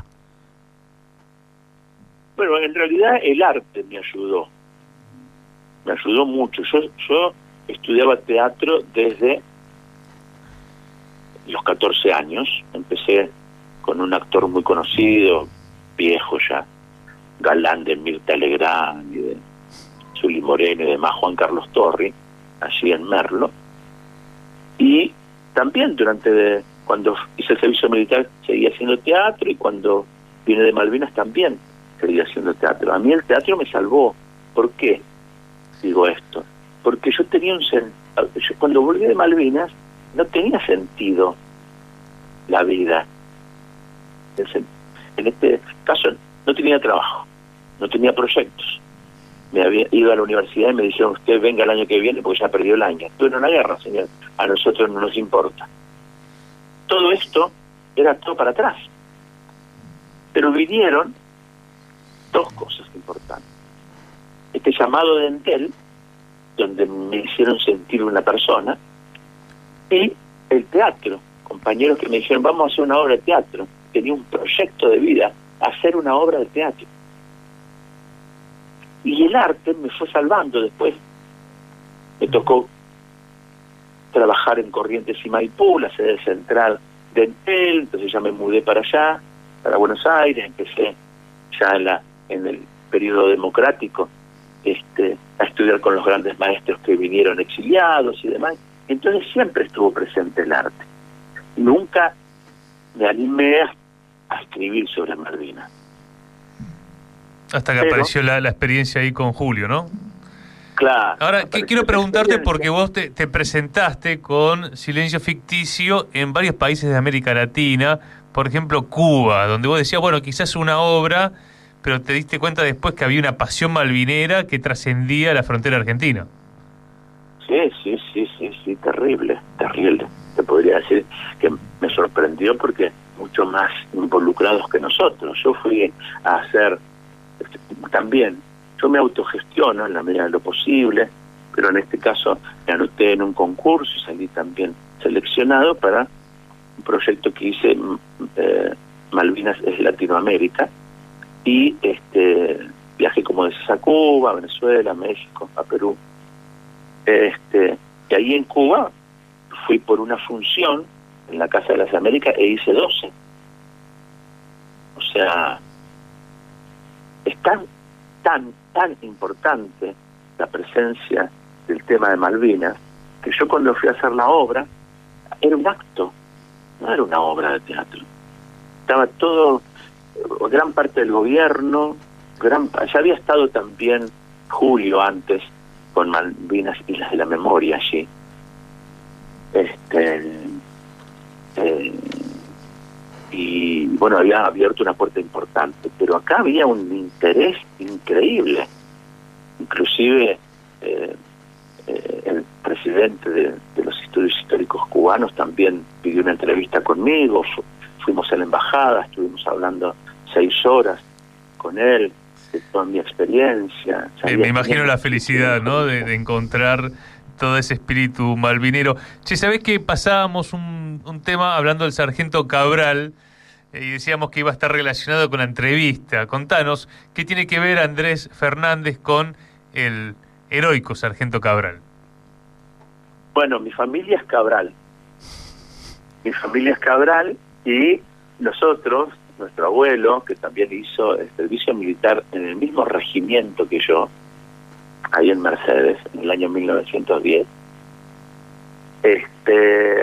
Bueno, en realidad el arte me ayudó, me ayudó mucho. Yo, yo estudiaba teatro desde los catorce años, empecé con un actor muy conocido, viejo ya, galán de Mirta Legrand y de Zuli Moreno y demás, Juan Carlos Torri, allí en Merlo. Y también durante, de, cuando hice el servicio militar, seguía haciendo teatro, y cuando vine de Malvinas también seguía haciendo teatro. A mí el teatro me salvó. ¿Por qué digo esto? Porque yo tenía un sen... yo cuando volví de Malvinas no tenía sentido la vida. En este caso no tenía trabajo, no tenía proyectos. Me había ido a la universidad y me dijeron: usted venga el año que viene porque ya perdió el año. Estuve en una guerra, señor, a nosotros no nos importa. Todo esto era todo para atrás. Pero vinieron dos cosas importantes. Este llamado de Entel, donde me hicieron sentir una persona, y el teatro. Compañeros que me dijeron: vamos a hacer una obra de teatro. Tenía un proyecto de vida, hacer una obra de teatro. Y el arte me fue salvando después. Me tocó trabajar en Corrientes y Maipú, la sede central de Entel, entonces ya me mudé para allá, para Buenos Aires, empecé ya en, la, en el periodo democrático este, a estudiar con los grandes maestros que vinieron exiliados y demás. Entonces siempre estuvo presente el arte. Nunca me animé a, a escribir sobre Malvinas. Hasta que Pero, apareció la, la experiencia ahí con Julio, ¿no? Claro. Ahora, que, quiero preguntarte, porque vos te, te presentaste con Silencio Ficticio en varios países de América Latina, por ejemplo Cuba, donde vos decías, bueno, quizás una obra, pero te diste cuenta después que había una pasión malvinera que trascendía la frontera argentina. Sí, sí, sí, sí, sí, terrible, terrible. Te podría decir que me sorprendió porque mucho más involucrados que nosotros. Yo fui a hacer también, yo me autogestiono en la medida de lo posible, pero en este caso me anoté en un concurso y salí también seleccionado para un proyecto que hice, eh, Malvinas es Latinoamérica, y este viajé como veces a Cuba, a Venezuela, a México, a Perú. Este, y ahí en Cuba fui por una función en la Casa de las Américas e hice doce. O sea, es tan, tan, tan importante la presencia del tema de Malvinas que yo cuando fui a hacer la obra era un acto, no era una obra de teatro. Estaba todo, gran parte del gobierno, gran, ya había estado también Julio antes con Malvinas, Islas de la Memoria allí. Este, eh, y bueno, había abierto una puerta importante, pero acá había un interés increíble. Inclusive eh, eh, el presidente de, de los estudios históricos cubanos también pidió una entrevista conmigo. Fu fuimos a la embajada, estuvimos hablando seis horas con él de toda mi experiencia. Eh, me imagino la felicidad, ¿no?, de, de encontrar todo ese espíritu malvinero. Che, ¿sabés que pasábamos un, un tema hablando del sargento Cabral eh, y decíamos que iba a estar relacionado con la entrevista? Contanos, ¿qué tiene que ver Andrés Fernández con el heroico sargento Cabral? Bueno, mi familia es Cabral. mi familia es Cabral y nosotros, nuestro abuelo, que también hizo el servicio militar en el mismo regimiento que yo, ahí en Mercedes, en el año mil novecientos diez, este,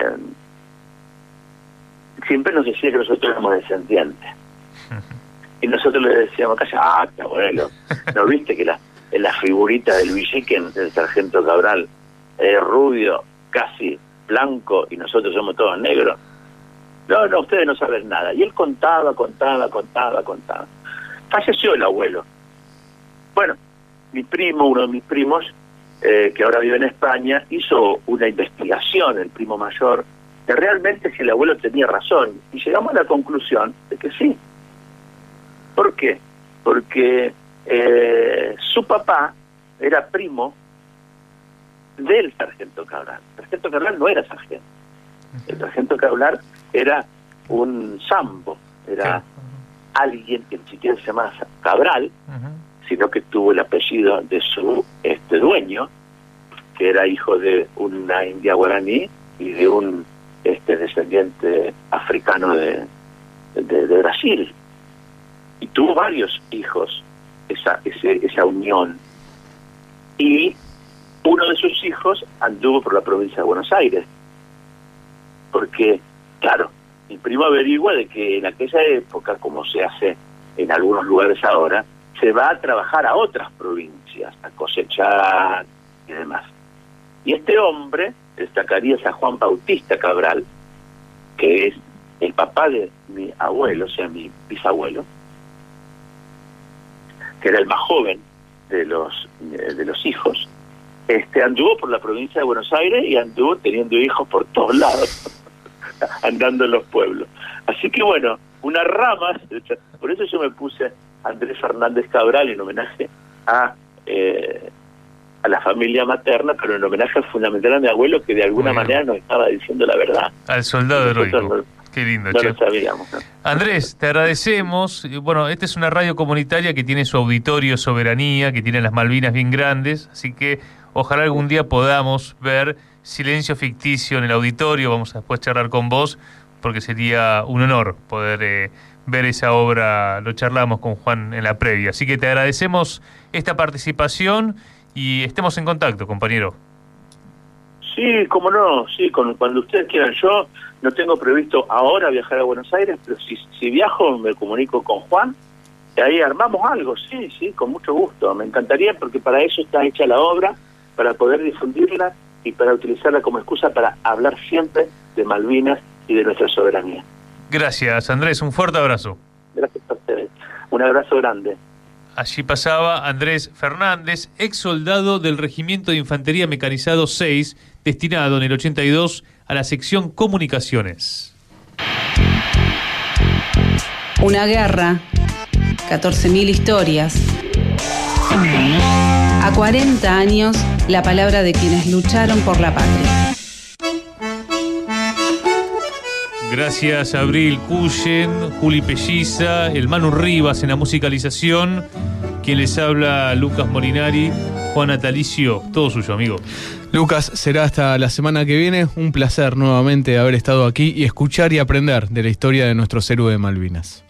siempre nos decía que nosotros éramos descendientes. Y nosotros le decíamos, callate, abuelo, ¿no viste que la, en la figurita del Villiquen, del sargento Cabral, es rubio, casi blanco, y nosotros somos todos negros? No, no, ustedes no saben nada. Y él contaba, contaba, contaba, contaba. Falleció el abuelo. Bueno, mi primo, uno de mis primos, eh, que ahora vive en España, hizo una investigación, el primo mayor, de realmente si el abuelo tenía razón. Y llegamos a la conclusión de que sí. ¿Por qué? Porque eh, su papá era primo del sargento Cabral. El sargento Cabral no era sargento. El sargento Cabral era un sambo, era alguien que ni siquiera se llamaba Cabral, uh-huh. sino que tuvo el apellido de su este dueño, que era hijo de una india guaraní y de un este descendiente africano de, de, de Brasil. Y tuvo varios hijos, esa, ese, esa unión. Y uno de sus hijos anduvo por la provincia de Buenos Aires. Porque, claro, mi primo averigua de que en aquella época, como se hace en algunos lugares ahora, se va a trabajar a otras provincias, a cosechar y demás. Y este hombre, destacaría a Juan Bautista Cabral, que es el papá de mi abuelo, o sea, mi bisabuelo, que era el más joven de los de los hijos, este anduvo por la provincia de Buenos Aires y anduvo teniendo hijos por todos lados, andando en los pueblos. Así que bueno, una rama, por eso yo me puse Andrés Fernández Cabral en homenaje a eh, a la familia materna, pero en homenaje fundamental a mi abuelo, que de alguna manera nos estaba diciendo la verdad. Al soldado heroico. No, Qué lindo, no che. lo sabíamos, ¿no? Andrés, te agradecemos. Bueno, esta es una radio comunitaria que tiene su auditorio Soberanía, que tiene las Malvinas bien grandes, así que ojalá algún día podamos ver Silencio Ficticio en el auditorio. Vamos a después charlar con vos, porque sería un honor poder eh, ver esa obra. Lo charlamos con Juan en la previa. Así que te agradecemos esta participación y estemos en contacto, compañero. Sí, cómo no, sí, con, cuando ustedes quieran. Yo no tengo previsto ahora viajar a Buenos Aires, pero si, si viajo me comunico con Juan y ahí armamos algo, sí, sí, con mucho gusto. Me encantaría, porque para eso está hecha la obra, para poder difundirla y para utilizarla como excusa para hablar siempre de Malvinas y de nuestra soberanía. Gracias, Andrés, un fuerte abrazo. Gracias a ustedes. Un abrazo grande. Allí pasaba Andrés Fernández, ex soldado del Regimiento de Infantería Mecanizado seis, destinado en el ochenta y dos a la sección Comunicaciones. Una guerra, catorce mil historias. A cuarenta años, la palabra de quienes lucharon por la patria. Gracias a Abril Cuyen, Juli Pelliza, el Manu Rivas en la musicalización, quien les habla, Lucas Molinari, Juan Natalicio, todo suyo, amigo. Lucas, será hasta la semana que viene. Un placer nuevamente haber estado aquí y escuchar y aprender de la historia de nuestros héroes de Malvinas.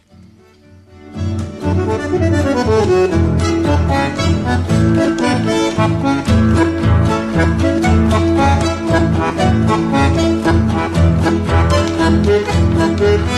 Thank you.